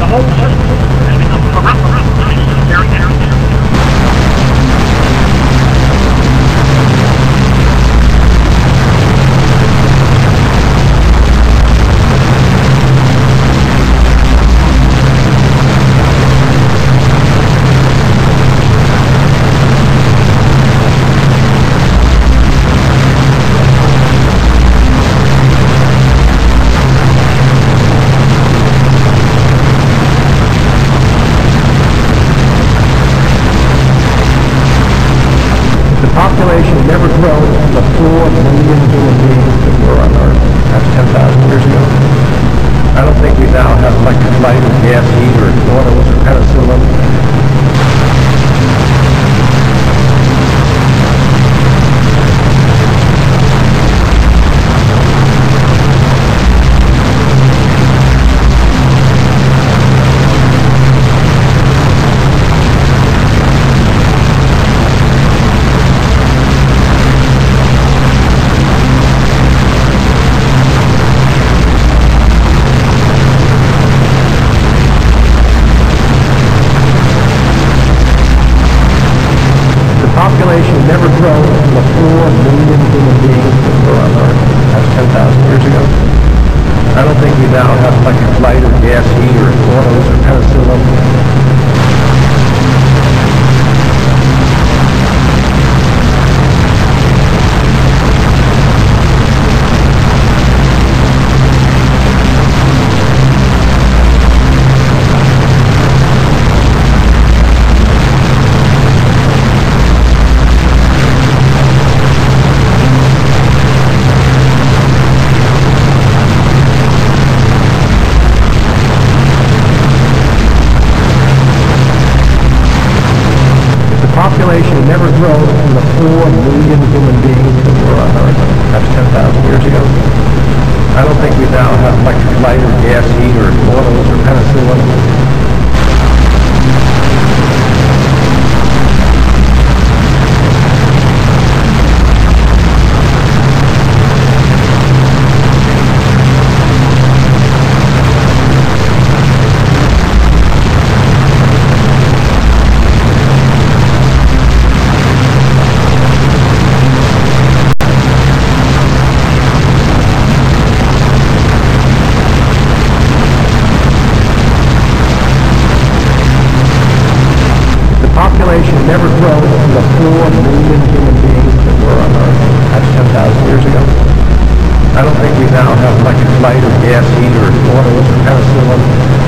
Population never grown from the 4 million human beings that were on Earth. That's 10,000 years ago. I don't think we now have electric light or gas heat or autos or penicillin. Population never grown from the 4 million human beings that were on Earth. That's 10,000 years ago. I don't think we now have electric light or gas heat or autos or penicillin. Population never grown from the 4 million human beings that were on Earth. That's 10,000 years ago. I don't think we now have electric light or gas heat or autos or penicillin. Population never grown from the 4 million human beings that were on Earth. That's 10,000 years ago. I don't think we now have electric light or gas heat or autos or penicillin.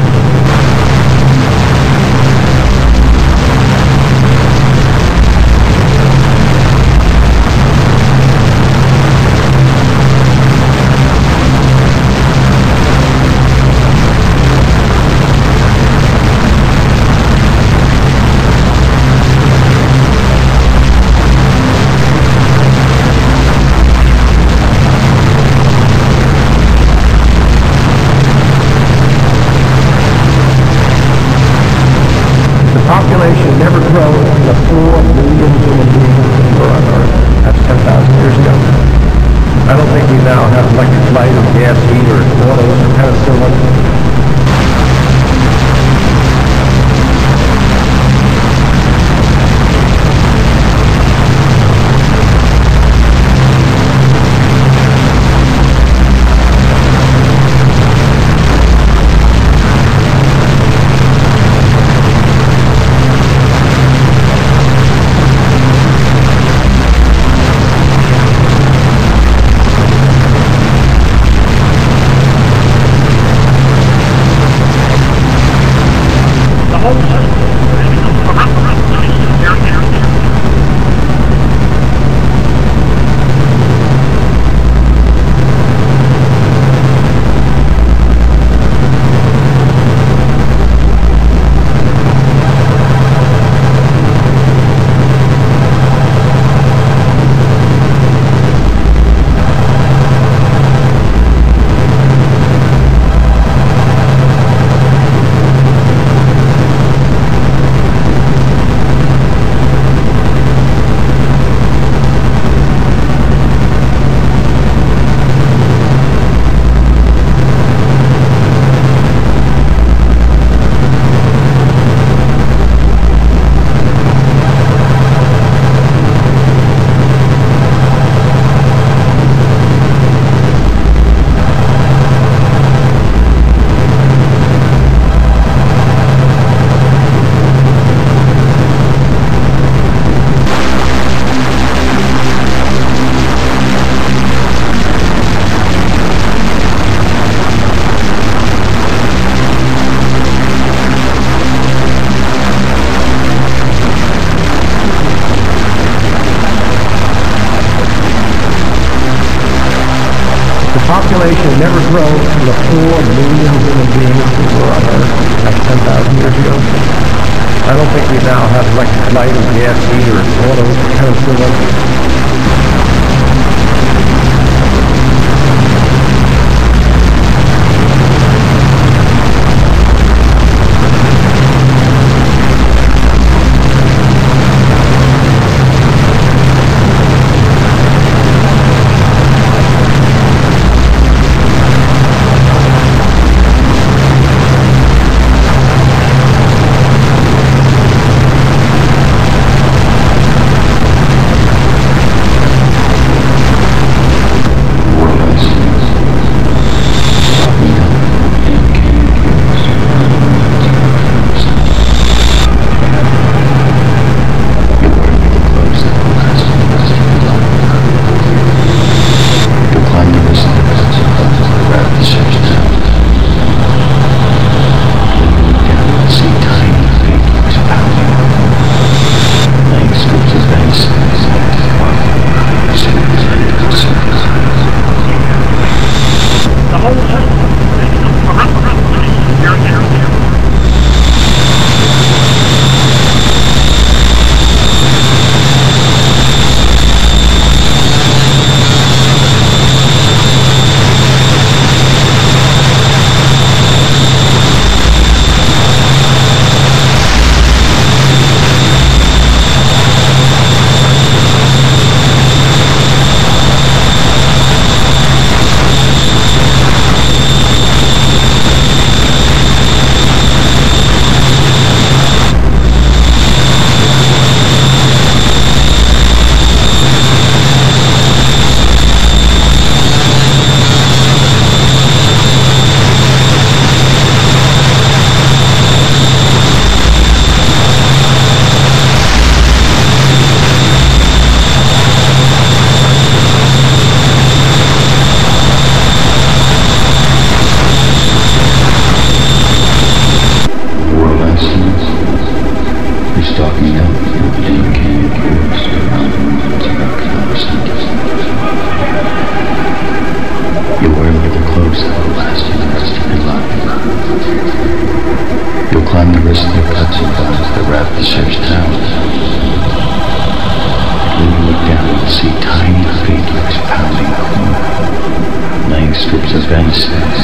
population never grown to the 4 million human beings that were on Earth like 10,000 years ago. I don't think we now have electric light or gas heater or autos, penicillin. Strips of fence